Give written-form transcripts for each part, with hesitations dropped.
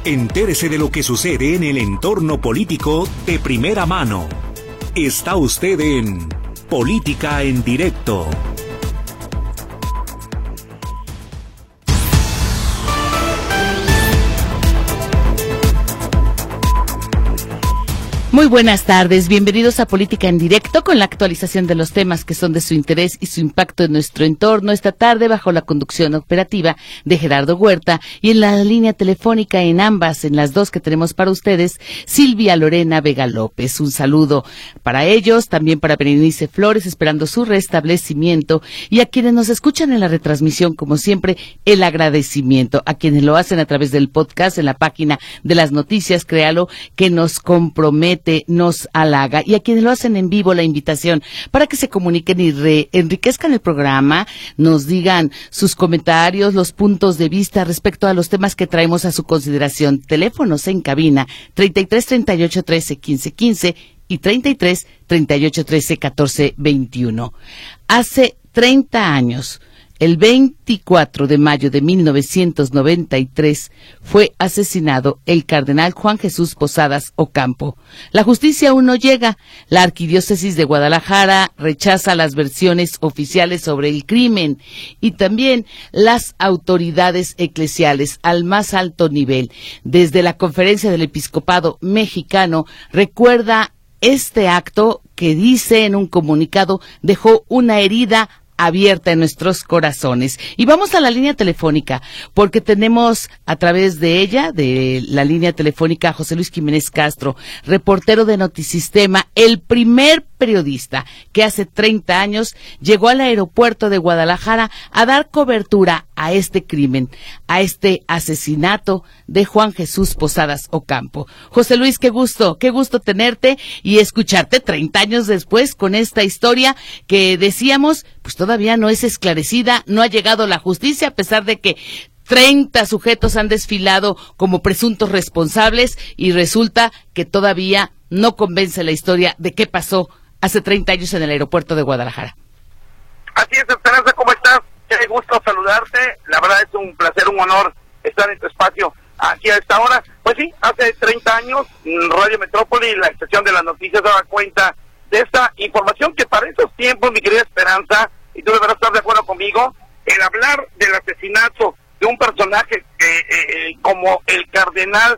Entérese de lo que sucede en el entorno político de primera mano. Está usted en Política en Directo. Muy buenas tardes, bienvenidos a Política en Directo con la actualización de los temas que son de su interés y su impacto en nuestro entorno esta tarde bajo la conducción operativa de Gerardo Huerta y en la línea telefónica en las dos que tenemos para ustedes, Silvia Lorena Vega López. Un saludo para ellos, también para Berenice Flores, esperando su restablecimiento, y a quienes nos escuchan en la retransmisión, como siempre, el agradecimiento, a quienes lo hacen a través del podcast en la página de las noticias, créalo, que nos compromete, nos halaga, y a quienes lo hacen en vivo la invitación para que se comuniquen y enriquezcan el programa, nos digan sus comentarios, los puntos de vista respecto a los temas que traemos a su consideración. Teléfonos en cabina 33 38 13 15 15 y 33 38 13 14 21. Hace 30 años, el 24 de mayo de 1993, fue asesinado el cardenal Juan Jesús Posadas Ocampo. La justicia aún no llega. La Arquidiócesis de Guadalajara rechaza las versiones oficiales sobre el crimen, y también las autoridades eclesiales al más alto nivel, desde la Conferencia del Episcopado Mexicano, recuerda este acto que, dice en un comunicado, dejó una herida abierta en nuestros corazones. Y vamos a la línea telefónica, porque tenemos a través de ella, de la línea telefónica, a José Luis Jiménez Castro, reportero de Notisistema, el primer periodista que hace 30 años llegó al aeropuerto de Guadalajara a dar cobertura a este crimen, a este asesinato de Juan Jesús Posadas Ocampo. José Luis, qué gusto tenerte y escucharte 30 años después con esta historia que, decíamos, pues todavía no es esclarecida, no ha llegado la justicia, a pesar de que 30 sujetos han desfilado como presuntos responsables, y resulta que todavía no convence la historia de qué pasó hace 30 años en el aeropuerto de Guadalajara. Así es, Esperanza, ¿cómo estás? Qué gusto saludarte. La verdad es un placer, un honor estar en tu espacio aquí a esta hora. Pues sí, hace 30 años, Radio Metrópoli, la estación de las noticias, daba cuenta de esta información que para esos tiempos, mi querida Esperanza, y tú deberás estar de acuerdo conmigo, el hablar del asesinato de un personaje como el cardenal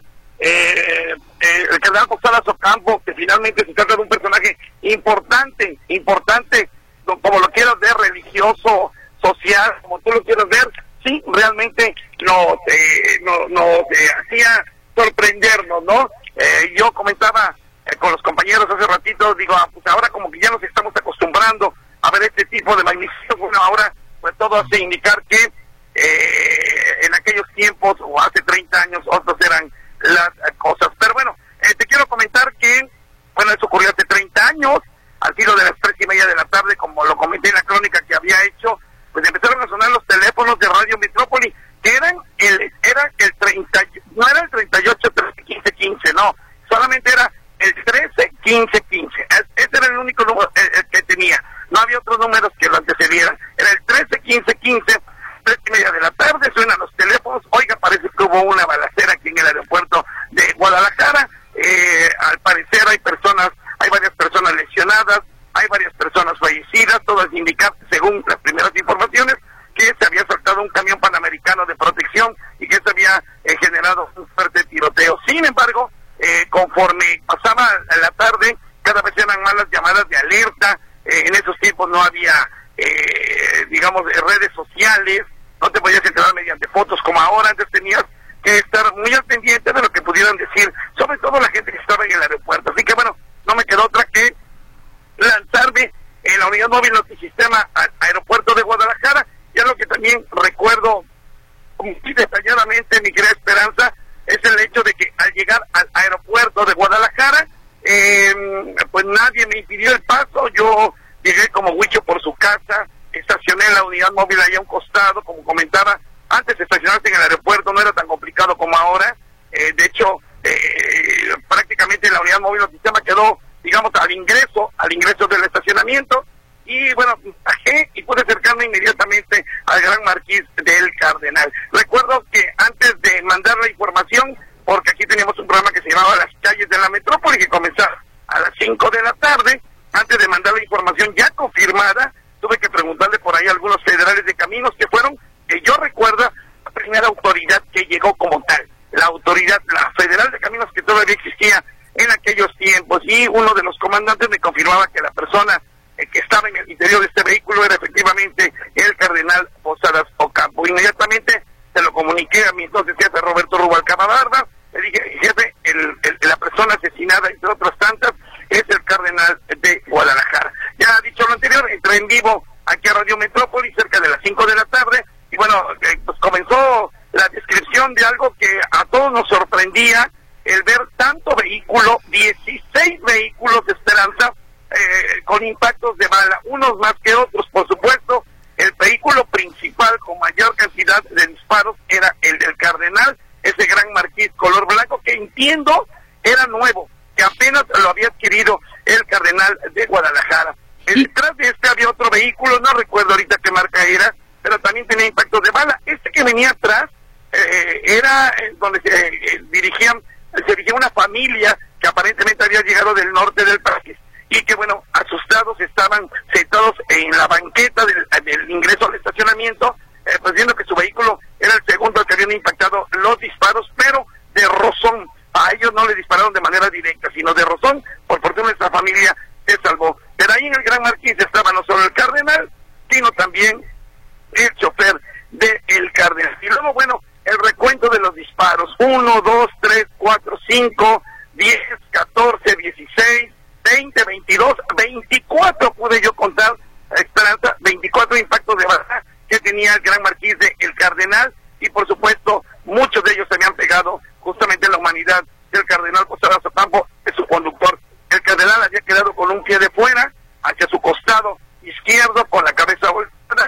Posadas Ocampo, que finalmente se trata de un personaje importante, como lo quieras ver, religioso, social, como tú lo quieras ver, sí, realmente nos hacía sorprendernos, ¿no? Yo comentaba con los compañeros hace ratito, digo, pues ahora como que ya nos estamos acostumbrando a ver este tipo de magnificencia. Bueno, ahora pues todo hace indicar que en aquellos tiempos, o hace 30 años, otros eran las cosas. Pero bueno, te quiero comentar que, bueno, eso ocurrió hace 30 años, al filo de las 3:30 de la tarde, como lo comenté en la crónica que había hecho, pues empezaron a sonar los teléfonos de Radio Metrópoli, que no era el 38 13 15 15, no, solamente era el 13 15 15, ese era el único número que tenía, no había otros números que lo antecedieran, era el 13 15 15, 3:30 de la tarde, suenan los teléfonos. Oiga, parece que hubo una balacera aquí en el aeropuerto de Guadalajara. Al parecer hay varias personas lesionadas, hay varias personas fallecidas, todas indican, según las primeras informaciones, que se había soltado un camión panamericano de protección y que se había generado un fuerte tiroteo. Sin embargo, conforme pasaba la tarde, cada vez eran más las llamadas de alerta. En esos tiempos no había, redes sociales, no te podías enterar mediante fotos como ahora. Antes tenías que estar muy al pendiente de lo que pudieran decir, sobre todo la gente que estaba en el aeropuerto. Así que bueno, no me quedó otra que lanzarme en la unidad móvil Notisistema al aeropuerto de Guadalajara. Ya lo que también recuerdo muy detalladamente, mi querida Esperanza, es el hecho de que al llegar al aeropuerto de Guadalajara, pues nadie me impidió el paso. Yo llegué como huicho por su casa, estacioné la unidad móvil allá a un costado. Como comentaba, antes estacionarse en el aeropuerto no era tan complicado como ahora. De hecho, prácticamente la unidad móvil Notisistema quedó, digamos, al ingreso del estacionamiento. Y bueno, bajé y pude acercarme inmediatamente al Gran Marqués del Cardenal. Recuerdo que antes de mandar la información, porque aquí teníamos un programa que se llamaba Las Calles de la Metrópoli, que comenzaba a las 5 de la tarde. Antes de mandar la información ya confirmada, tuve que preguntarle por ahí a algunos federales de caminos que fueron, que yo recuerdo, la primera autoridad que llegó como tal, la autoridad, la federal de caminos que todavía existía en aquellos tiempos, y uno de los comandantes me confirmaba que la persona que estaba en el interior de este vehículo era efectivamente el cardenal Posadas Ocampo. Inmediatamente se lo comuniqué a mi entonces jefe Roberto Rubalcaba Barba, le dije, jefe, la persona asesinada, entre otras tantas, es el cardenal de Guadalajara. Ya dicho lo anterior, entré en vivo aquí a Radio Metrópoli cerca de las 5 de la tarde, y bueno, pues comenzó la descripción de algo que a todos nos sorprendía, el ver tanto vehículo, 16 vehículos de Esperanza, con impactos de bala, unos más que otros, por supuesto. El vehículo principal con mayor cantidad de disparos era el del cardenal, ese Gran Marquis color blanco, que entiendo era nuevo, que apenas lo había adquirido el cardenal de Guadalajara. Detrás de este había otro vehículo, no recuerdo ahorita qué marca era, pero también tenía impactos de bala. Este que venía atrás era donde se dirigía una familia que aparentemente había llegado del norte del país, y que bueno, asustados estaban sentados en la banqueta del ingreso al estacionamiento, pues viendo que su vehículo era el segundo al que habían impactado los disparos, pero de rozón. A ellos no le dispararon de manera directa, sino de rozón. Por fortuna esta familia se salvó. Pero ahí en el Gran Marquis estaba no solo el cardenal, sino también el chofer del cardenal. Y luego, bueno, el recuento de los disparos: 1, 2, 3, 4, 5, 10, 14, 16, 20, 22, 24 pude yo contar, Esperanza, 24 impactos de bala que tenía el Gran Marquis de El Cardenal, y por supuesto muchos de ellos se habían pegado justamente en la humanidad del cardenal Posadas Ocampo, de su conductor. El cardenal había quedado con un pie de fuera, hacia su costado izquierdo, con la cabeza volteada,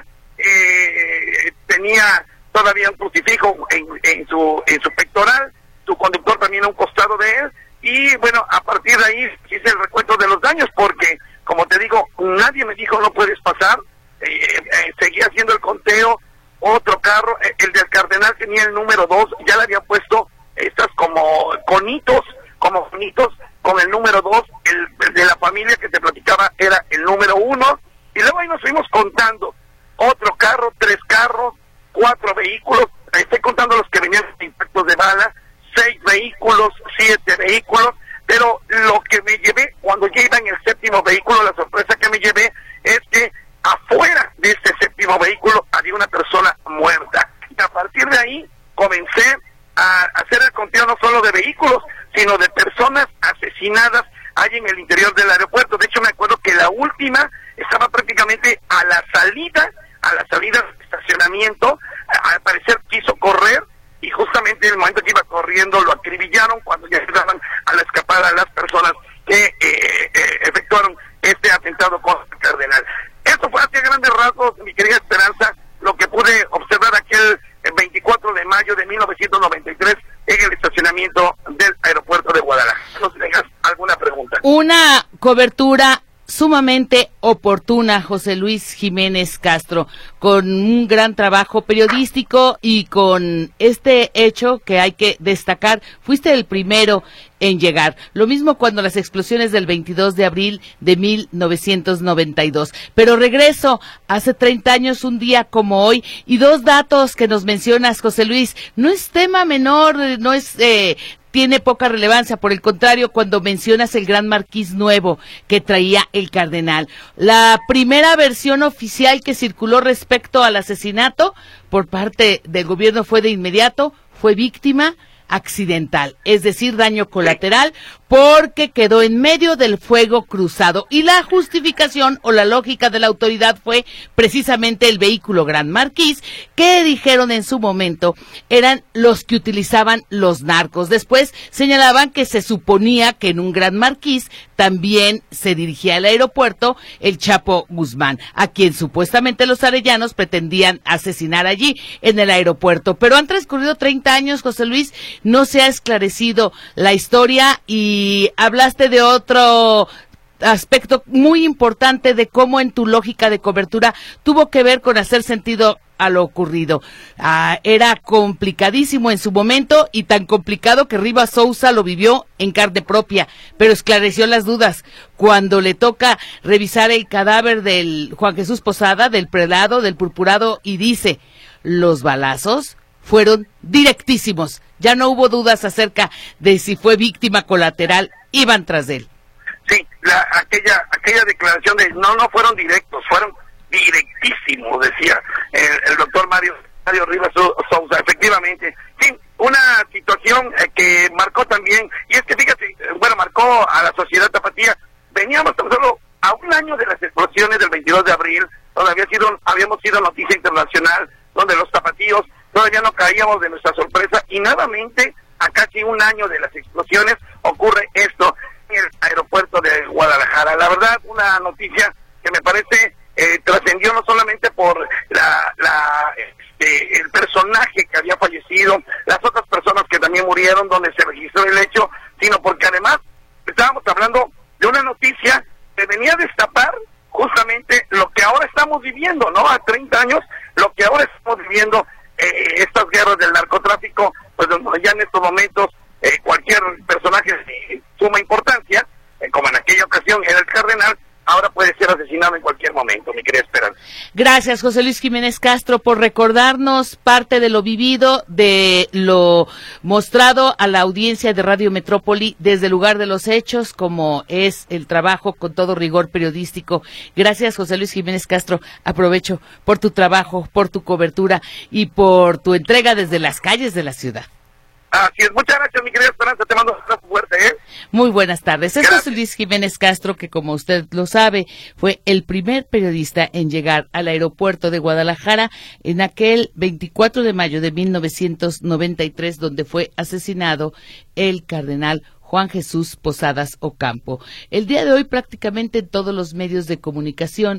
tenía todavía un crucifijo en su pectoral, su conductor también a un costado de él. Y bueno, a partir de ahí hice el recuento de los daños, porque, como te digo, nadie me dijo no puedes pasar. Seguía haciendo el conteo. Otro carro, el del cardenal tenía el número 2, ya le había puesto estas como conitos, con el número 2, el de la familia que te platicaba era el número 1, y luego ahí nos fuimos contando, otro carro, 3 carros, 4 vehículos, estoy contando los que venían de impactos de bala, 6 vehículos, 7 vehículos, pero lo que me llevé, cuando ya iba en el 7º vehículo, la sorpresa que me llevé es que afuera de este 7º vehículo había una persona muerta. Y a partir de ahí comencé a hacer el conteo no solo de vehículos, sino de personas asesinadas ahí en el interior del aeropuerto. De hecho, me acuerdo que la última estaba prácticamente a la salida del estacionamiento. Al parecer quiso correr, y justamente en el momento que iba corriendo lo acribillaron cuando ya estaban a la escapada las personas que efectuaron este atentado contra el cardenal. Esto fue hacia grandes rasgos, mi querida Esperanza, lo que pude observar aquel 24 de mayo de 1993 en el estacionamiento del aeropuerto de Guadalajara. No sé si tengas alguna pregunta. Una cobertura sumamente oportuna, José Luis Jiménez Castro, con un gran trabajo periodístico y con este hecho que hay que destacar, fuiste el primero en llegar. Lo mismo cuando las explosiones del 22 de abril de 1992. Pero regreso hace 30 años, un día como hoy, y 2 datos que nos mencionas, José Luis. No es tema menor, no es... tiene poca relevancia, por el contrario, cuando mencionas el Gran Marquis nuevo que traía el cardenal. La primera versión oficial que circuló respecto al asesinato por parte del gobierno fue de inmediato, fue víctima accidental, es decir, daño colateral, porque quedó en medio del fuego cruzado. Y la justificación o la lógica de la autoridad fue precisamente el vehículo Gran Marquis, que dijeron en su momento eran los que utilizaban los narcos. Después señalaban que se suponía que en un Gran Marquis también se dirigía al aeropuerto el Chapo Guzmán, a quien supuestamente los arellanos pretendían asesinar allí en el aeropuerto. Pero han transcurrido 30 años, José Luis, no se ha esclarecido la historia, y hablaste de otro aspecto muy importante de cómo en tu lógica de cobertura tuvo que ver con hacer sentido a lo ocurrido. Era complicadísimo en su momento y tan complicado que Rivas Sousa lo vivió en carne propia, pero esclareció las dudas. Cuando le toca revisar el cadáver del Juan Jesús Posada, del prelado, del purpurado, y dice, los balazos fueron directísimos. Ya no hubo dudas acerca de si fue víctima colateral, iban tras de él. Sí, aquella declaración de no fueron directos, fueron directísimos, decía el doctor Mario Rivas Sousa, efectivamente. Sí, una situación que marcó también, y es que fíjate, marcó a la sociedad tapatía. Veníamos tan solo a un año de las explosiones del 22 de abril, donde habíamos sido noticia internacional, donde los tapatíos todavía no caíamos de nuestra sorpresa, y nuevamente, a casi un año de las explosiones, ocurre esto en el aeropuerto de Guadalajara. La verdad, una noticia que me parece trascendió no solamente por el personaje que había fallecido, las otras personas que también murieron donde se registró el hecho, sino porque además estábamos hablando de una noticia que venía a destapar justamente lo que ahora estamos viviendo, ¿no? A 30 años, lo que ahora estamos viviendo, estas guerras del narcotráfico, pues ya en estos momentos cualquier personaje de suma importancia, como en aquella ocasión era el cardenal, ahora puede ser asesinado en cualquier momento, mi querida Esperanza. Gracias, José Luis Jiménez Castro, por recordarnos parte de lo vivido, de lo mostrado a la audiencia de Radio Metrópoli desde el lugar de los hechos, como es el trabajo con todo rigor periodístico. Gracias, José Luis Jiménez Castro. Aprovecho por tu trabajo, por tu cobertura y por tu entrega desde las calles de la ciudad. Así es, muchas gracias, mi querida Esperanza, te mando un abrazo fuerte, Muy buenas tardes. Es José Luis Jiménez Castro, que como usted lo sabe, fue el primer periodista en llegar al aeropuerto de Guadalajara en aquel 24 de mayo de 1993, donde fue asesinado el cardenal Juan Jesús Posadas Ocampo. El día de hoy prácticamente en todos los medios de comunicación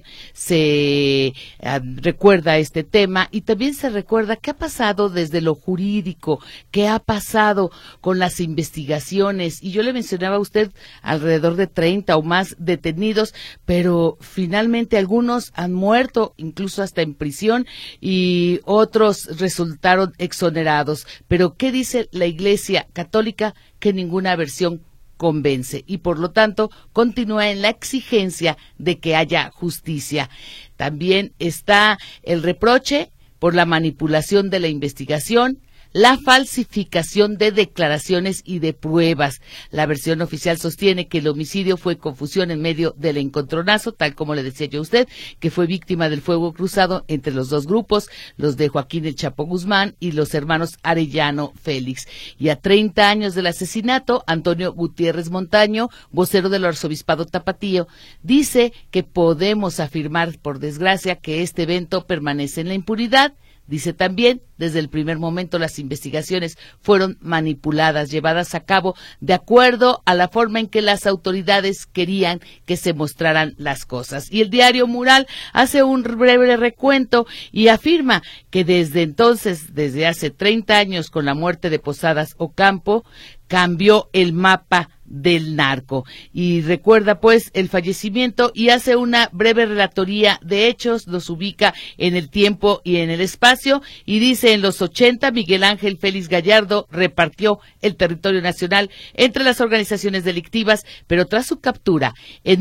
se recuerda este tema y también se recuerda qué ha pasado desde lo jurídico, qué ha pasado con las investigaciones. Y yo le mencionaba a usted alrededor de 30 o más detenidos, pero finalmente algunos han muerto, incluso hasta en prisión, y otros resultaron exonerados. Pero ¿qué dice la Iglesia Católica? Que ninguna versión convence y por lo tanto continúa en la exigencia de que haya justicia. También está el reproche por la manipulación de la investigación, la falsificación de declaraciones y de pruebas. La versión oficial sostiene que el homicidio fue confusión en medio del encontronazo, tal como le decía yo a usted, que fue víctima del fuego cruzado entre los dos grupos, los de Joaquín El Chapo Guzmán y los hermanos Arellano Félix. Y a 30 años del asesinato, Antonio Gutiérrez Montaño, vocero del arzobispado tapatío, dice que podemos afirmar, por desgracia, que este evento permanece en la impunidad. Dice también, desde el primer momento las investigaciones fueron manipuladas, llevadas a cabo de acuerdo a la forma en que las autoridades querían que se mostraran las cosas. Y el diario Mural hace un breve recuento y afirma que desde entonces, desde hace 30 años, con la muerte de Posadas Ocampo, cambió el mapa del narco. Y recuerda pues el fallecimiento y hace una breve relatoría de hechos, los ubica en el tiempo y en el espacio y dice: en los 80 Miguel Ángel Félix Gallardo repartió el territorio nacional entre las organizaciones delictivas, pero tras su captura en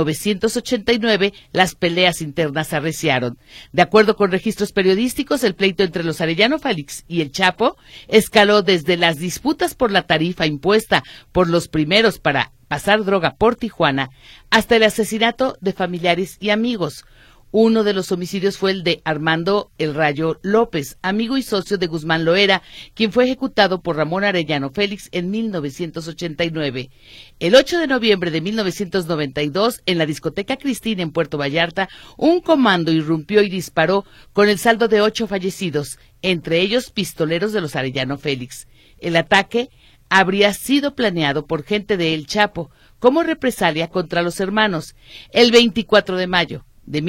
1989 las peleas internas arreciaron. De acuerdo con registros periodísticos, el pleito entre los Arellano Félix y el Chapo escaló desde las disputas por la tarifa impuesta por los primeros para pasar droga por Tijuana hasta el asesinato de familiares y amigos. Uno de los homicidios fue el de Armando El Rayo López, amigo y socio de Guzmán Loera, quien fue ejecutado por Ramón Arellano Félix en 1989. El 8 de noviembre de 1992, en la discoteca Cristina en Puerto Vallarta, un comando irrumpió y disparó con el saldo de 8 fallecidos, entre ellos pistoleros de los Arellano Félix. El ataque habría sido planeado por gente de El Chapo como represalia contra los hermanos. El 24 de mayo de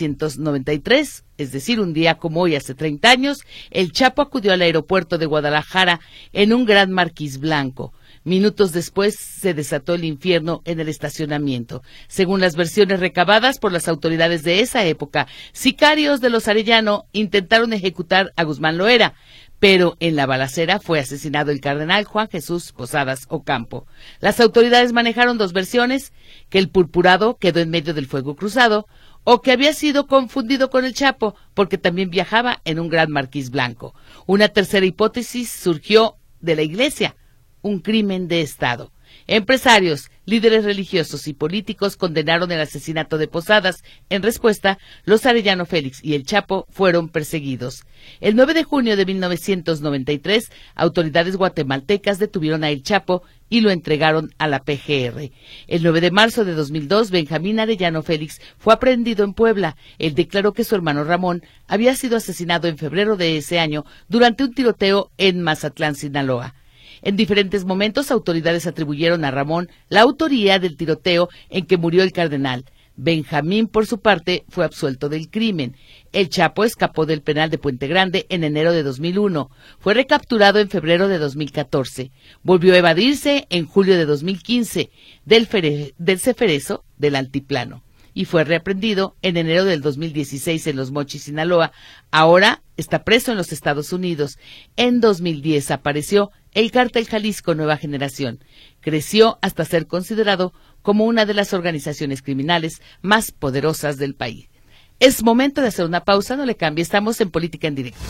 1993, es decir, un día como hoy hace 30 años, El Chapo acudió al aeropuerto de Guadalajara en un gran marquís blanco. Minutos después se desató el infierno en el estacionamiento. Según las versiones recabadas por las autoridades de esa época, sicarios de los Arellano intentaron ejecutar a Guzmán Loera, pero en la balacera fue asesinado el cardenal Juan Jesús Posadas Ocampo. Las autoridades manejaron dos versiones: que el purpurado quedó en medio del fuego cruzado, o que había sido confundido con el Chapo, porque también viajaba en un gran marquís blanco. Una tercera hipótesis surgió de la Iglesia: un crimen de Estado. Empresarios, líderes religiosos y políticos condenaron el asesinato de Posadas. En respuesta, los Arellano Félix y el Chapo fueron perseguidos. El 9 de junio de 1993, autoridades guatemaltecas detuvieron a El Chapo y lo entregaron a la PGR. El 9 de marzo de 2002, Benjamín Arellano Félix fue aprehendido en Puebla. Él declaró que su hermano Ramón había sido asesinado en febrero de ese año durante un tiroteo en Mazatlán, Sinaloa. En diferentes momentos, autoridades atribuyeron a Ramón la autoría del tiroteo en que murió el cardenal. Benjamín, por su parte, fue absuelto del crimen. El Chapo escapó del penal de Puente Grande en enero de 2001. Fue recapturado en febrero de 2014. Volvió a evadirse en julio de 2015 del Ceferezo del Altiplano y fue reaprendido en enero del 2016 en Los Mochis, Sinaloa. Ahora está preso en los Estados Unidos. En 2010 apareció el Cártel Jalisco Nueva Generación. Creció hasta ser considerado como una de las organizaciones criminales más poderosas del país. Es momento de hacer una pausa, no le cambie, estamos en Política en Directo.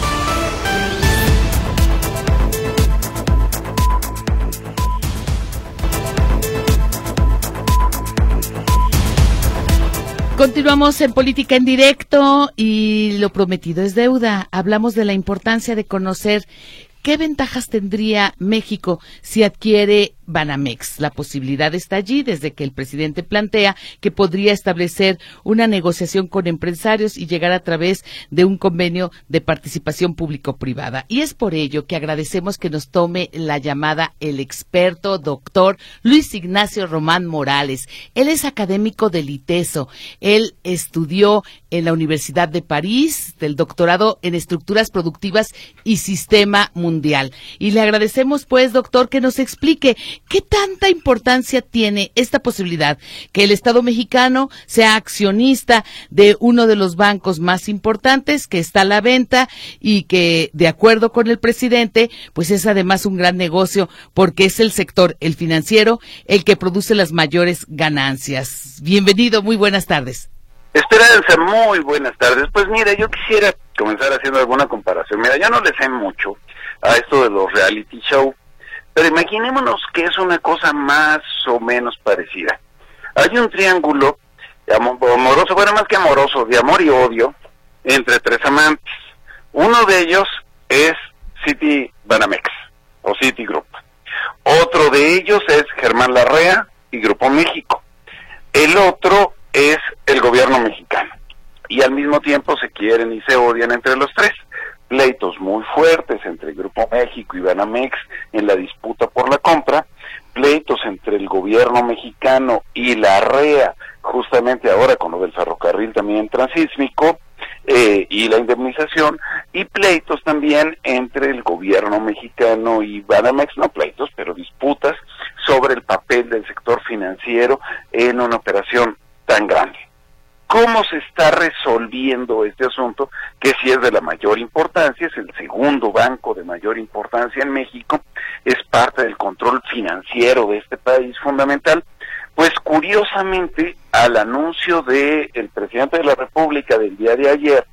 Continuamos en Política en Directo y lo prometido es deuda. Hablamos de la importancia de conocer qué ventajas tendría México si adquiere Banamex. La posibilidad está allí desde que el presidente plantea que podría establecer una negociación con empresarios y llegar a través de un convenio de participación público-privada. Y es por ello que agradecemos que nos tome la llamada el experto doctor Luis Ignacio Román Morales. Él es académico del ITESO. Él estudió en la Universidad de París, del doctorado en estructuras productivas y sistema mundial. Y le agradecemos, pues, doctor, que nos explique ¿qué tanta importancia tiene esta posibilidad que el Estado mexicano sea accionista de uno de los bancos más importantes que está a la venta y que, de acuerdo con el presidente, pues es además un gran negocio porque es el sector, el financiero, el que produce las mayores ganancias? Bienvenido, muy buenas tardes. Esperanza, muy buenas tardes. Pues mira, yo quisiera comenzar haciendo alguna comparación. Mira, yo no le sé mucho a esto de los reality show, pero imaginémonos que es una cosa más o menos parecida. Hay un triángulo amoroso, bueno, más que amoroso, de amor y odio, entre tres amantes. Uno de ellos es Citibanamex, o Citigroup. Otro de ellos es Germán Larrea y Grupo México. El otro es el gobierno mexicano. Y al mismo tiempo se quieren y se odian entre los tres. Pleitos muy fuertes entre Grupo México y Banamex en la disputa por la compra, pleitos entre el gobierno mexicano y la REA, justamente ahora con lo del ferrocarril también transísmico, y la indemnización, y pleitos también entre el gobierno mexicano y Banamex, no pleitos, pero disputas sobre el papel del sector financiero en una operación tan grande. ¿Cómo se está resolviendo este asunto? Que sí es de la mayor importancia, es el segundo banco de mayor importancia en México, es parte del control financiero de este país fundamental. Pues curiosamente, al anuncio del presidente de la República del día de ayer,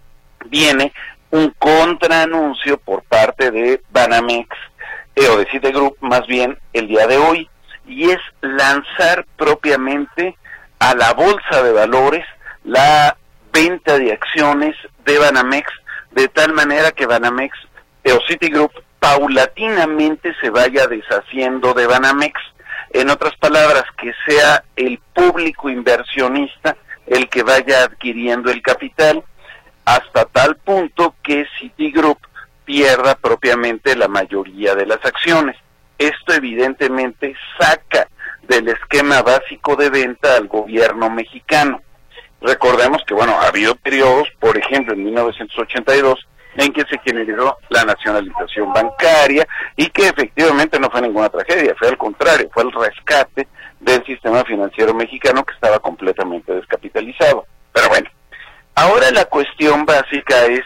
viene un contraanuncio por parte de Banamex, o de Citigroup más bien, el día de hoy, y es lanzar propiamente a la bolsa de valores la venta de acciones de Banamex, de tal manera que Banamex o Citigroup paulatinamente se vaya deshaciendo de Banamex. En otras palabras, que sea el público inversionista el que vaya adquiriendo el capital, hasta tal punto que Citigroup pierda propiamente la mayoría de las acciones. Esto evidentemente saca del esquema básico de venta al gobierno mexicano. Recordemos que, bueno, ha habido periodos, por ejemplo, en 1982, en que se generó la nacionalización bancaria y que efectivamente no fue ninguna tragedia, fue al contrario, fue el rescate del sistema financiero mexicano que estaba completamente descapitalizado. Pero bueno, ahora la cuestión básica es,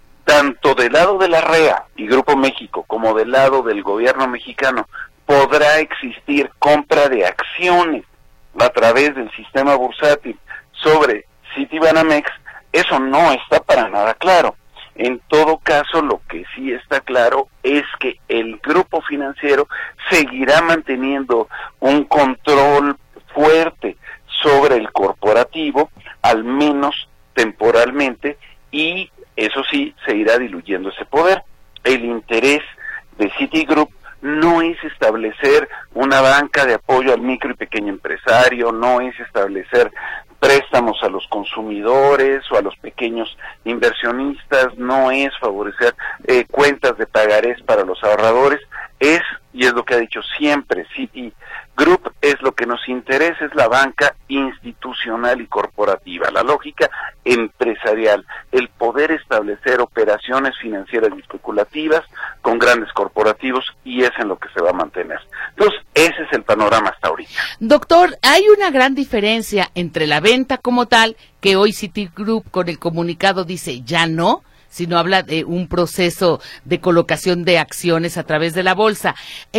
tanto del lado de la REA y Grupo México como del lado del gobierno mexicano, podrá existir compra de acciones a través del sistema bursátil sobre Citibanamex. Eso no está para nada claro. En todo caso, lo que sí está claro es que el grupo financiero seguirá manteniendo un control fuerte sobre el corporativo, al menos temporalmente, y eso sí, se irá diluyendo ese poder. El interés de Citigroup no es establecer una banca de apoyo al micro y pequeño empresario, no es establecer préstamos a los consumidores o a los pequeños inversionistas, no es favorecer cuentas de pagarés para los ahorradores, es, y es lo que ha dicho siempre Citigroup, es lo que nos interesa, es la banca institucional y corporativa, la lógica empresarial, el poder establecer operaciones financieras y especulativas con grandes corporativos, y es en lo que se va a mantener. Entonces, ese es el panorama hasta ahorita. Doctor, hay una gran diferencia entre la venta como tal, que hoy Citigroup con el comunicado dice ya no, sino habla de un proceso de colocación de acciones a través de la bolsa.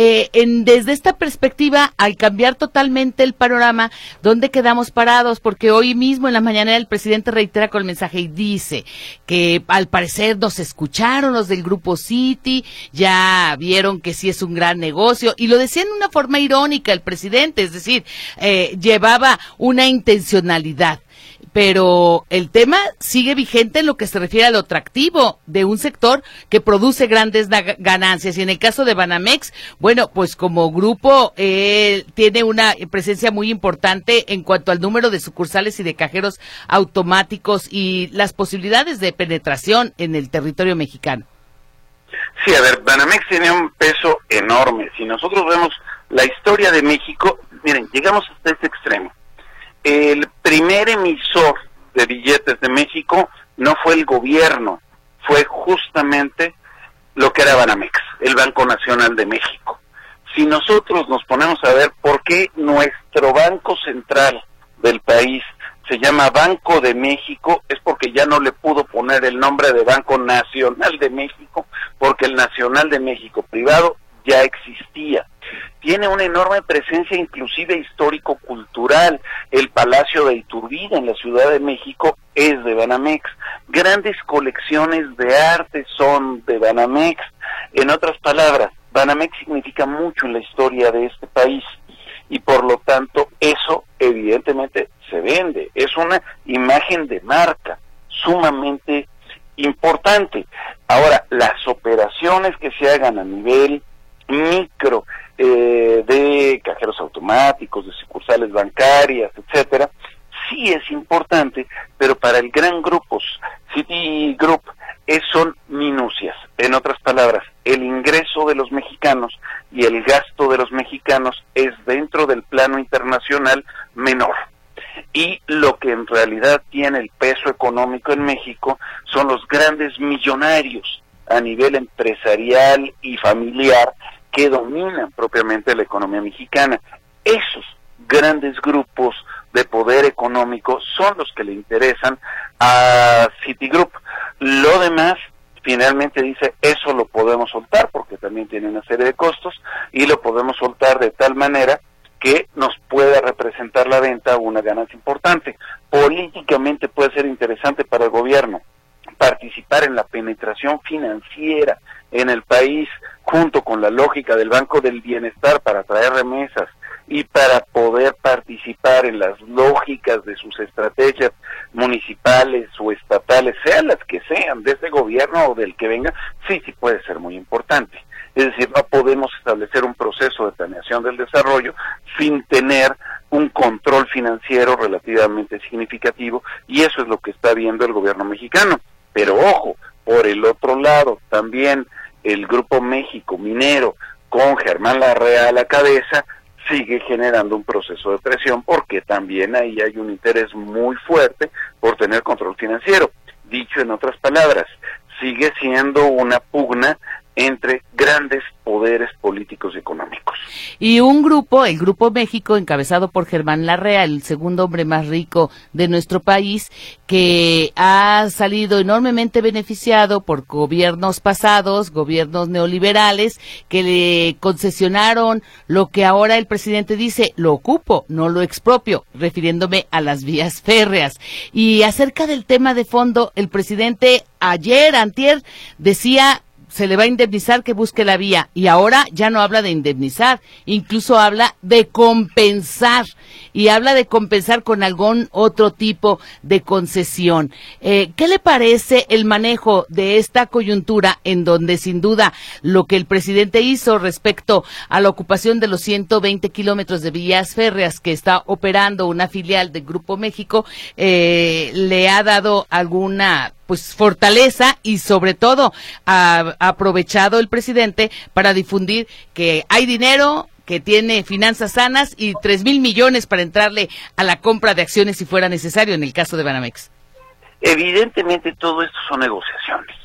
Desde esta perspectiva, al cambiar totalmente el panorama, ¿dónde quedamos parados? Porque hoy mismo en la mañana el presidente reitera con el mensaje y dice que al parecer nos escucharon los del grupo Citi, ya vieron que sí es un gran negocio, y lo decía en una forma irónica el presidente, es decir, llevaba una intencionalidad. Pero el tema sigue vigente en lo que se refiere a lo atractivo de un sector que produce grandes ganancias. Y en el caso de Banamex, bueno, pues como grupo tiene una presencia muy importante en cuanto al número de sucursales y de cajeros automáticos y las posibilidades de penetración en el territorio mexicano. Sí, a ver, Banamex tiene un peso enorme. Si nosotros vemos la historia de México, miren, llegamos hasta este extremo. El primer emisor de billetes de México no fue el gobierno, fue justamente lo que era Banamex, el Banco Nacional de México. Si nosotros nos ponemos a ver por qué nuestro banco central del país se llama Banco de México, es porque ya no le pudo poner el nombre de Banco Nacional de México, porque el Nacional de México privado ya existía. Tiene una enorme presencia inclusive histórico-cultural. El Palacio de Iturbide en la Ciudad de México es de Banamex. Grandes colecciones de arte son de Banamex. En otras palabras, Banamex significa mucho en la historia de este país y por lo tanto eso evidentemente se vende. Es una imagen de marca sumamente importante. Ahora, las operaciones que se hagan a nivel micro, de cajeros automáticos, de sucursales bancarias, etcétera, sí es importante, pero para el gran grupo Citigroup son minucias. En otras palabras, el ingreso de los mexicanos y el gasto de los mexicanos es dentro del plano internacional menor. Y lo que en realidad tiene el peso económico en México son los grandes millonarios a nivel empresarial y familiar que dominan propiamente la economía mexicana. Esos grandes grupos de poder económico son los que le interesan a Citigroup. Lo demás, finalmente dice, eso lo podemos soltar porque también tiene una serie de costos y lo podemos soltar de tal manera que nos pueda representar la venta una ganancia importante. Políticamente puede ser interesante para el gobierno participar en la penetración financiera en el país, junto con la lógica del Banco del Bienestar para atraer remesas y para poder participar en las lógicas de sus estrategias municipales o estatales, sean las que sean, de ese gobierno o del que venga, sí puede ser muy importante. Es decir, no podemos establecer un proceso de planeación del desarrollo sin tener un control financiero relativamente significativo, y eso es lo que está viendo el gobierno mexicano. Pero ojo, por el otro lado, también el Grupo México Minero, con Germán Larrea a la cabeza, sigue generando un proceso de presión porque también ahí hay un interés muy fuerte por tener control financiero. Dicho en otras palabras, sigue siendo una pugna entre grandes poderes políticos y económicos. Y un grupo, el Grupo México, encabezado por Germán Larrea, el segundo hombre más rico de nuestro país, que ha salido enormemente beneficiado por gobiernos pasados, gobiernos neoliberales, que le concesionaron lo que ahora el presidente dice, lo ocupo, no lo expropio, refiriéndome a las vías férreas. Y acerca del tema de fondo, el presidente antier, decía, se le va a indemnizar, que busque la vía, y ahora ya no habla de indemnizar, incluso habla de compensar, y habla de compensar con algún otro tipo de concesión. ¿Qué le parece el manejo de esta coyuntura, en donde sin duda lo que el presidente hizo respecto a la ocupación de los 120 kilómetros de vías férreas que está operando una filial del Grupo México, le ha dado alguna fortaleza, y sobre todo ha aprovechado el presidente para difundir que hay dinero, que tiene finanzas sanas y 3,000 millones para entrarle a la compra de acciones si fuera necesario en el caso de Banamex? Evidentemente todo esto son negociaciones,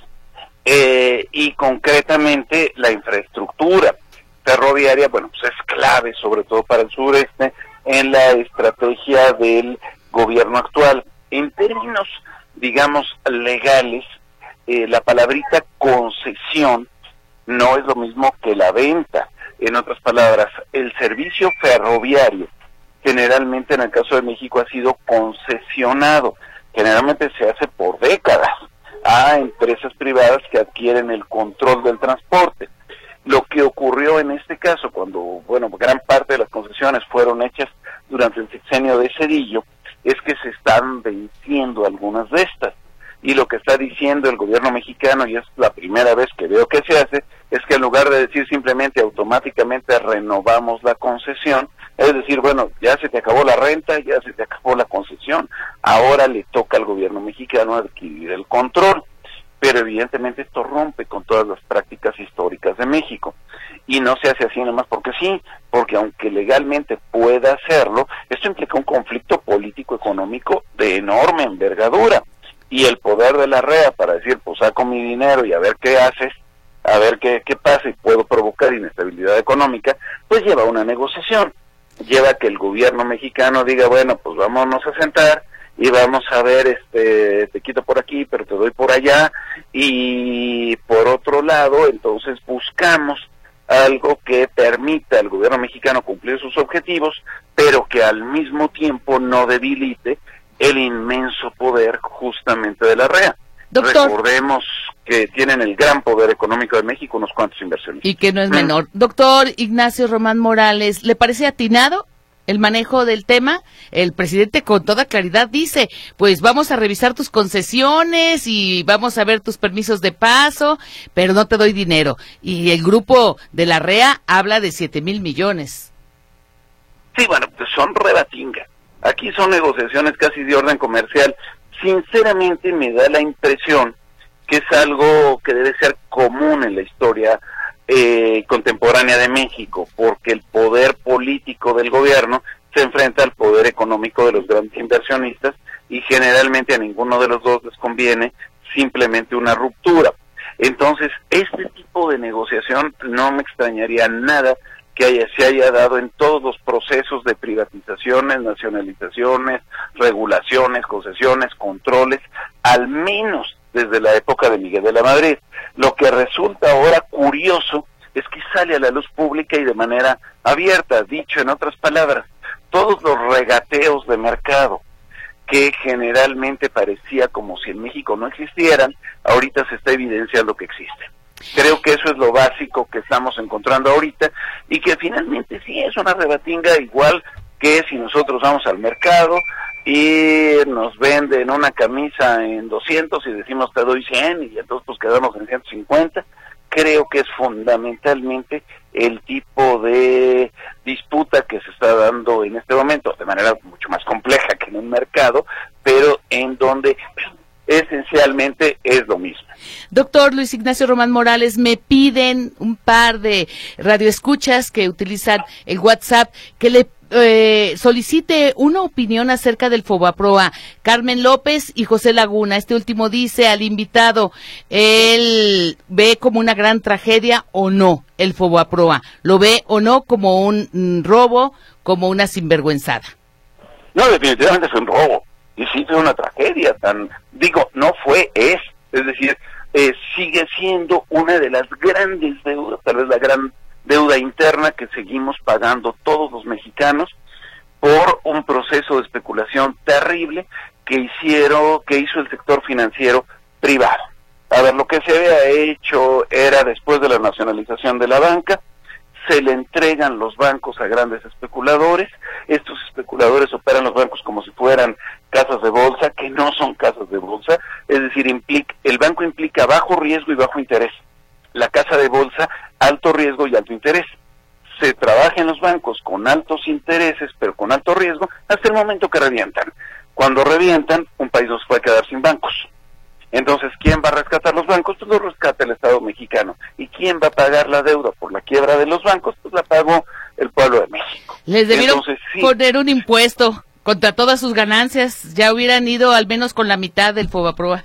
y concretamente la infraestructura ferroviaria, pues es clave, sobre todo para el sureste, en la estrategia del gobierno actual. En términos, digamos, legales, la palabrita concesión no es lo mismo que la venta. En otras palabras, el servicio ferroviario generalmente en el caso de México ha sido concesionado. Generalmente se hace por décadas a empresas privadas que adquieren el control del transporte. Lo que ocurrió en este caso, cuando, gran parte de las concesiones fueron hechas durante el sexenio de Zedillo, es que se están venciendo algunas de estas. Y lo que está diciendo el gobierno mexicano, y es la primera vez que veo que se hace, es que en lugar de decir simplemente automáticamente renovamos la concesión, es decir, ya se te acabó la renta, ya se te acabó la concesión, ahora le toca al gobierno mexicano adquirir el control. Pero evidentemente esto rompe con todas las prácticas históricas de México. Y no se hace así nomás porque sí, porque aunque legalmente pueda hacerlo, esto implica un conflicto político-económico de enorme envergadura. Y el poder de la REA para decir, pues saco mi dinero y a ver qué haces, a ver qué pasa y puedo provocar inestabilidad económica, pues lleva a una negociación. Lleva a que el gobierno mexicano diga, pues vámonos a sentar y vamos a ver, te quito por aquí, pero te doy por allá, y por otro lado, entonces buscamos algo que permita al gobierno mexicano cumplir sus objetivos, pero que al mismo tiempo no debilite el inmenso poder justamente de la REA. Doctor, recordemos que tienen el gran poder económico de México unos cuantos inversionistas. Y que no es menor. Doctor Ignacio Román Morales, ¿le parece atinado el manejo del tema? El presidente con toda claridad dice, pues vamos a revisar tus concesiones y vamos a ver tus permisos de paso, pero no te doy dinero. Y el grupo de la REA habla de 7,000 millones. Sí, pues son rebatinga. Aquí son negociaciones casi de orden comercial. Sinceramente me da la impresión que es algo que debe ser común en la historia contemporánea de México, porque el poder político del gobierno se enfrenta al poder económico de los grandes inversionistas y generalmente a ninguno de los dos les conviene simplemente una ruptura. Entonces, este tipo de negociación no me extrañaría nada que se haya dado en todos los procesos de privatizaciones, nacionalizaciones, regulaciones, concesiones, controles, al menos desde la época de Miguel de la Madrid. Lo que resulta ahora curioso es que sale a la luz pública y de manera abierta. Dicho en otras palabras, todos los regateos de mercado que generalmente parecía como si en México no existieran, ahorita se está evidenciando que existen. Creo que eso es lo básico que estamos encontrando ahorita y que finalmente sí es una rebatinga, igual que si nosotros vamos al mercado y nos venden una camisa en 200 y decimos te doy 100 y entonces pues quedamos en 150. Creo que es fundamentalmente el tipo de disputa que se está dando en este momento, de manera mucho más compleja que en un mercado, pero en donde esencialmente es lo mismo. Doctor Luis Ignacio Román Morales, me piden un par de radioescuchas que utilizan el WhatsApp que le solicite una opinión acerca del Fobaproa. Carmen López y José Laguna. Este último dice al invitado, ¿él ve como una gran tragedia o no el Fobaproa? ¿Lo ve o no como un robo, como una sinvergüenzada? No, definitivamente fue un robo. Y sí fue una tragedia. Es decir, sigue siendo una de las grandes deudas, tal vez la gran deuda interna que seguimos pagando todos los mexicanos por un proceso de especulación terrible que hizo el sector financiero privado. A ver, lo que se había hecho era, después de la nacionalización de la banca, se le entregan los bancos a grandes especuladores. Estos especuladores operan los bancos como si fueran casas de bolsa, que no son casas de bolsa, es decir, el banco implica bajo riesgo y bajo interés. La casa de bolsa, alto riesgo y alto interés. Se trabaja en los bancos con altos intereses, pero con alto riesgo, hasta el momento que revientan. Cuando revientan, un país nos puede quedar sin bancos. Entonces, ¿quién va a rescatar los bancos? Pues los rescata el Estado mexicano. ¿Y quién va a pagar la deuda por la quiebra de los bancos? Pues la pagó el pueblo de México. Les debieron poner un impuesto contra todas sus ganancias. Ya hubieran ido al menos con la mitad del Fobaproa.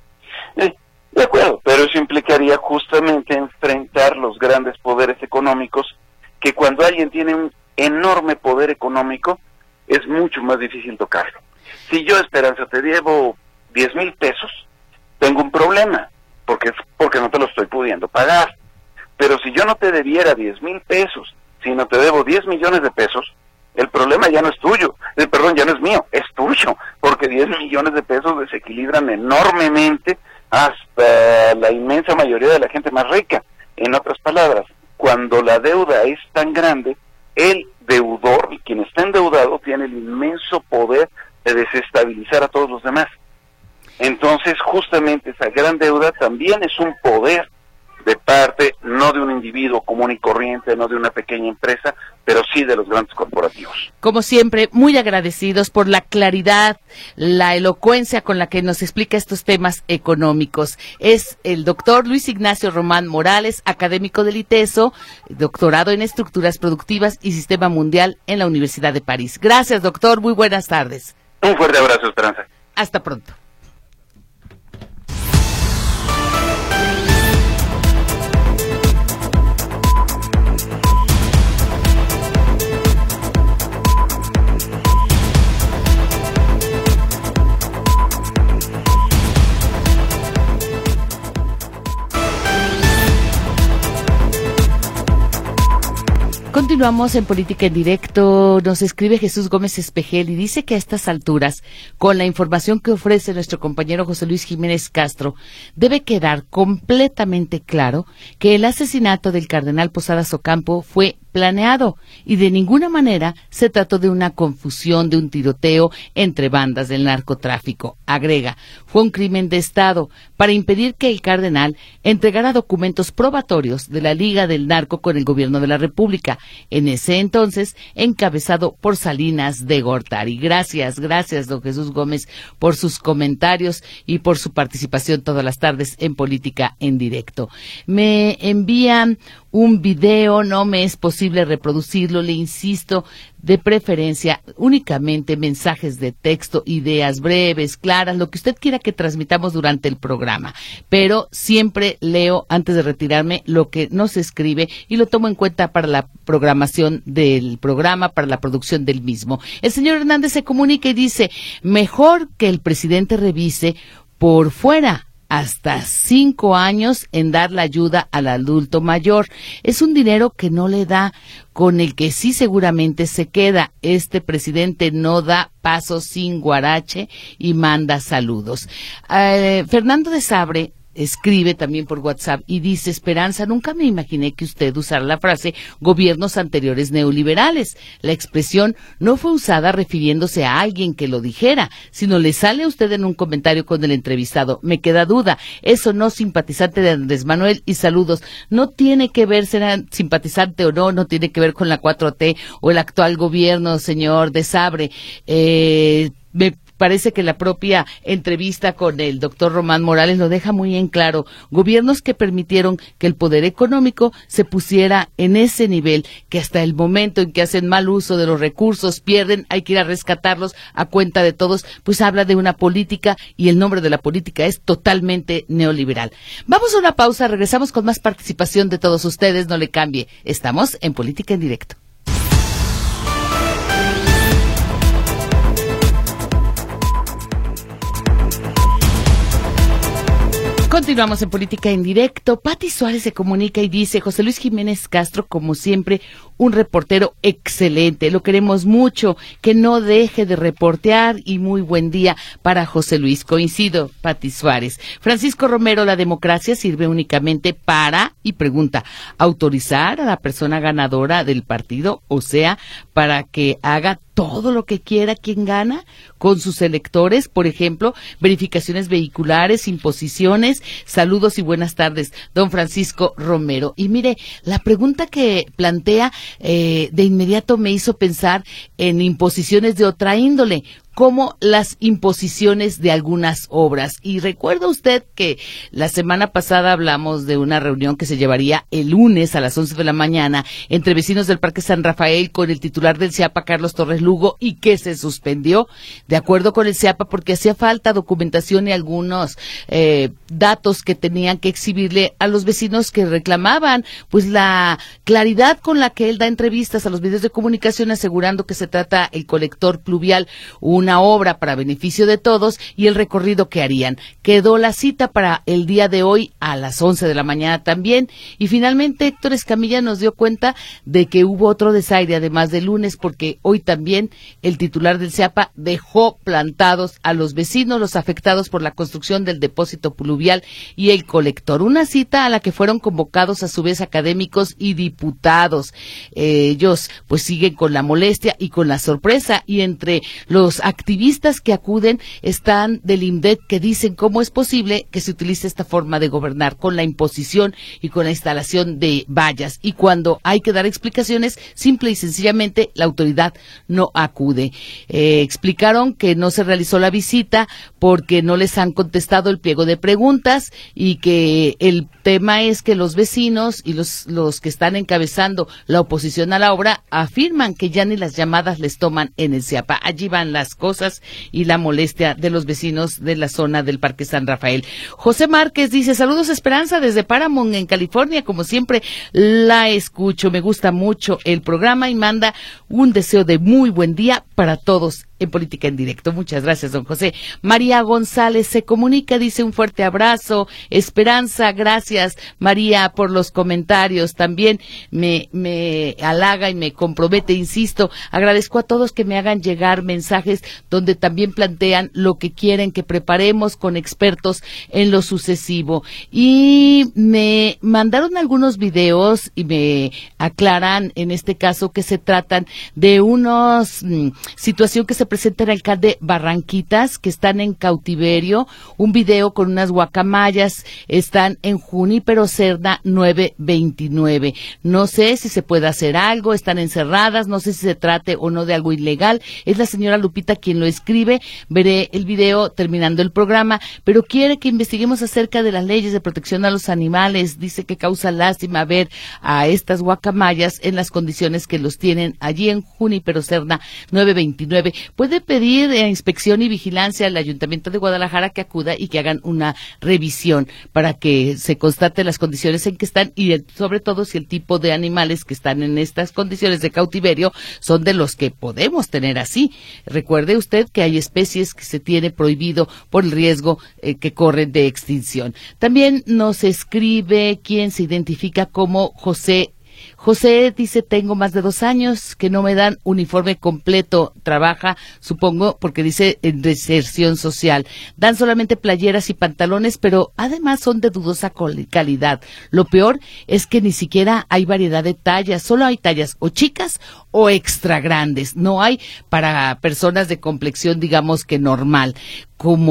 De acuerdo, pero eso implicaría justamente enfrentar los grandes poderes económicos, que cuando alguien tiene un enorme poder económico, es mucho más difícil tocarlo. Si yo, Esperanza, te debo 10,000 pesos, tengo un problema, porque no te lo estoy pudiendo pagar. Pero si yo no te debiera 10,000 pesos, sino te debo 10 millones de pesos, el problema ya no es tuyo, ya no es mío, es tuyo, porque 10 millones de pesos desequilibran enormemente hasta la inmensa mayoría de la gente más rica. En otras palabras, cuando la deuda es tan grande, el deudor, quien está endeudado, tiene el inmenso poder de desestabilizar a todos los demás. Entonces, justamente esa gran deuda también es un poder de parte, no de un individuo común y corriente, no de una pequeña empresa, pero sí de los grandes corporativos. Como siempre, muy agradecidos por la claridad, la elocuencia con la que nos explica estos temas económicos. Es el doctor Luis Ignacio Román Morales, académico del ITESO, doctorado en Estructuras Productivas y Sistema Mundial en la Universidad de París. Gracias, doctor. Muy buenas tardes. Un fuerte abrazo, Esperanza. Hasta pronto. Continuamos en Política en Directo. Nos escribe Jesús Gómez Espejel y dice que a estas alturas, con la información que ofrece nuestro compañero José Luis Jiménez Castro, debe quedar completamente claro que el asesinato del cardenal Posadas Ocampo fue planeado y de ninguna manera se trató de una confusión, de un tiroteo entre bandas del narcotráfico. Agrega, fue un crimen de Estado para impedir que el cardenal entregara documentos probatorios de la Liga del Narco con el gobierno de la República, en ese entonces encabezado por Salinas de Gortari. Gracias, don Jesús Gómez, por sus comentarios y por su participación todas las tardes en Política en Directo. Me envían un video, no me es posible reproducirlo, le insisto, de preferencia únicamente mensajes de texto, ideas breves, claras, lo que usted quiera que transmitamos durante el programa, pero siempre leo antes de retirarme lo que nos escribe y lo tomo en cuenta para la programación del programa, para la producción del mismo. El señor Hernández se comunica y dice, mejor que el presidente revise por fuera hasta 5 años en dar la ayuda al adulto mayor. Es un dinero que no le da, con el que sí seguramente se queda. Este presidente no da paso sin guarache y manda saludos. Fernando de Sabre escribe también por WhatsApp y dice, Esperanza, nunca me imaginé que usted usara la frase gobiernos anteriores neoliberales. La expresión no fue usada refiriéndose a alguien que lo dijera, sino le sale a usted en un comentario con el entrevistado. Me queda duda, eso no simpatizante de Andrés Manuel y saludos. No tiene que ver ser simpatizante o no, no tiene que ver con la 4T o el actual gobierno, señor de Sabre. Me parece que la propia entrevista con el doctor Román Morales lo deja muy en claro. Gobiernos que permitieron que el poder económico se pusiera en ese nivel, que hasta el momento en que hacen mal uso de los recursos, pierden, hay que ir a rescatarlos a cuenta de todos, pues habla de una política, y el nombre de la política es totalmente neoliberal. Vamos a una pausa, regresamos con más participación de todos ustedes, no le cambie. Estamos en Política en Directo. Continuamos en Política en Directo. Pati Suárez se comunica y dice: José Luis Jiménez Castro, como siempre, un reportero excelente. Lo queremos mucho, que no deje de reportear, y muy buen día para José Luis. Coincido, Pati Suárez. Francisco Romero: la democracia sirve únicamente para, y pregunta, autorizar a la persona ganadora del partido, o sea, para que haga todo lo que quiera quien gana con sus electores, por ejemplo, verificaciones vehiculares, imposiciones. Saludos y buenas tardes, don Francisco Romero. Y mire, la pregunta que plantea de inmediato me hizo pensar en imposiciones de otra índole, como las imposiciones de algunas obras. Y recuerda usted que la semana pasada hablamos de una reunión que se llevaría el lunes a las 11 de la mañana entre vecinos del Parque San Rafael con el titular del CIAPA, Carlos Torres Lugo, y que se suspendió, de acuerdo con el CIAPA, porque hacía falta documentación y algunos datos que tenían que exhibirle a los vecinos que reclamaban pues la claridad con la que él da entrevistas a los medios de comunicación, asegurando que se trata el colector pluvial, una obra para beneficio de todos, y el recorrido que harían. Quedó la cita para el día de hoy a las 11 de la mañana también, y finalmente Héctor Escamilla nos dio cuenta de que hubo otro desaire además del lunes, porque hoy también el titular del CIAPA dejó plantados a los vecinos, los afectados por la construcción del depósito pluvial y el colector. Una cita a la que fueron convocados a su vez académicos y diputados. Ellos pues siguen con la molestia y con la sorpresa, y entre los activistas que acuden están del IMDEC, que dicen cómo es posible que se utilice esta forma de gobernar con la imposición y con la instalación de vallas, y cuando hay que dar explicaciones, simple y sencillamente la autoridad no acude. Explicaron que no se realizó la visita porque no les han contestado el pliego de preguntas, y que el tema es que los vecinos y los que están encabezando la oposición a la obra afirman que ya ni las llamadas les toman en el CIAPA. Allí van las cosas y la molestia de los vecinos de la zona del Parque San Rafael. José Márquez dice: saludos Esperanza desde Paramount en California, como siempre la escucho, me gusta mucho el programa, y manda un deseo de muy buen día para todos en Política en Directo. Muchas gracias, don José. María González se comunica, dice: un fuerte abrazo, Esperanza. Gracias, María, por los comentarios. También me halaga y me compromete, insisto. Agradezco a todos que me hagan llegar mensajes donde también plantean lo que quieren que preparemos con expertos en lo sucesivo. Y me mandaron algunos videos y me aclaran en este caso que se tratan de unos situación que se presenta en el CAT de Barranquitas, que están en cautiverio. Un video con unas guacamayas, están en Junípero Serna 929. No sé si se puede hacer algo, están encerradas, no sé si se trate o no de algo ilegal. Es la señora Lupita quien lo escribe. Veré el video terminando el programa, pero quiere que investiguemos acerca de las leyes de protección a los animales. Dice que causa lástima ver a estas guacamayas en las condiciones que los tienen allí en Junípero Serna 929. Puede pedir inspección y vigilancia al Ayuntamiento de Guadalajara que acuda y que hagan una revisión para que se constate las condiciones en que están, y sobre todo si el tipo de animales que están en estas condiciones de cautiverio son de los que podemos tener así. Recuerde usted que hay especies que se tiene prohibido por el riesgo que corren de extinción. También nos escribe quien se identifica como José. José dice: tengo más de 2 años que no me dan uniforme completo. Trabaja, supongo, porque dice en deserción social. Dan solamente playeras y pantalones, pero además son de dudosa calidad. Lo peor es que ni siquiera hay variedad de tallas. Solo hay tallas o chicas o extra grandes. No hay para personas de complexión, digamos que normal. Como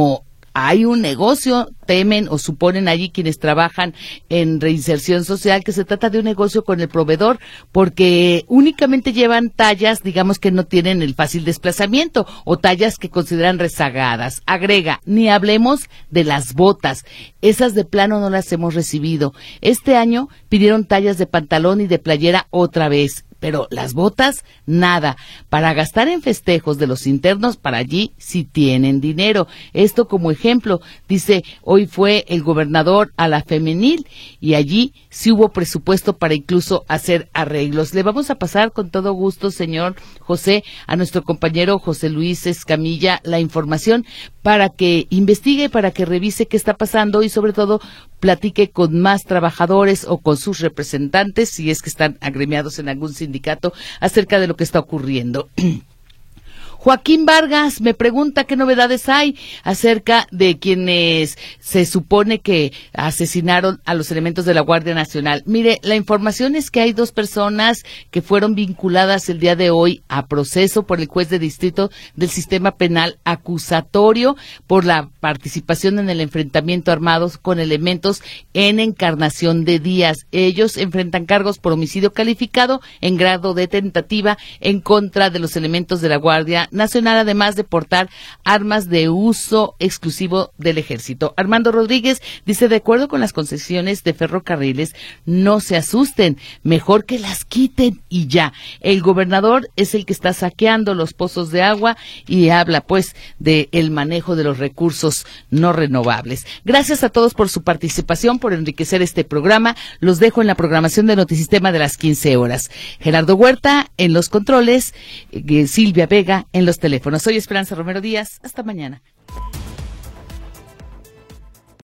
hay un negocio, temen o suponen allí quienes trabajan en reinserción social que se trata de un negocio con el proveedor, porque únicamente llevan tallas, digamos, que no tienen el fácil desplazamiento o tallas que consideran rezagadas. Agrega, ni hablemos de las botas, esas de plano no las hemos recibido. Este año pidieron tallas de pantalón y de playera otra vez, pero las botas, nada. Para gastar en festejos de los internos, para allí sí tienen dinero. Esto como ejemplo, dice, hoy fue el gobernador a la femenil y allí sí hubo presupuesto para incluso hacer arreglos. Le vamos a pasar con todo gusto, señor José, a nuestro compañero José Luis Escamilla, la información para que investigue, para que revise qué está pasando y sobre todo platique con más trabajadores o con sus representantes, si es que están agremiados en algún sindicato, acerca de lo que está ocurriendo. Joaquín Vargas me pregunta qué novedades hay acerca de quienes se supone que asesinaron a los elementos de la Guardia Nacional. Mire, la información es que hay 2 personas que fueron vinculadas el día de hoy a proceso por el juez de distrito del sistema penal acusatorio por la participación en el enfrentamiento armado con elementos en Encarnación de Díaz. Ellos enfrentan cargos por homicidio calificado en grado de tentativa en contra de los elementos de la Guardia Nacional, además de portar armas de uso exclusivo del Ejército. Armando Rodríguez dice, de acuerdo con las concesiones de ferrocarriles, no se asusten, mejor que las quiten y ya. El gobernador es el que está saqueando los pozos de agua y habla pues de el manejo de los recursos no renovables. Gracias a todos por su participación, por enriquecer este programa. Los dejo en la programación de Notisistema de las 15 horas. Gerardo Huerta en los controles, Silvia Vega en los teléfonos. Soy Esperanza Romero Díaz. Hasta mañana.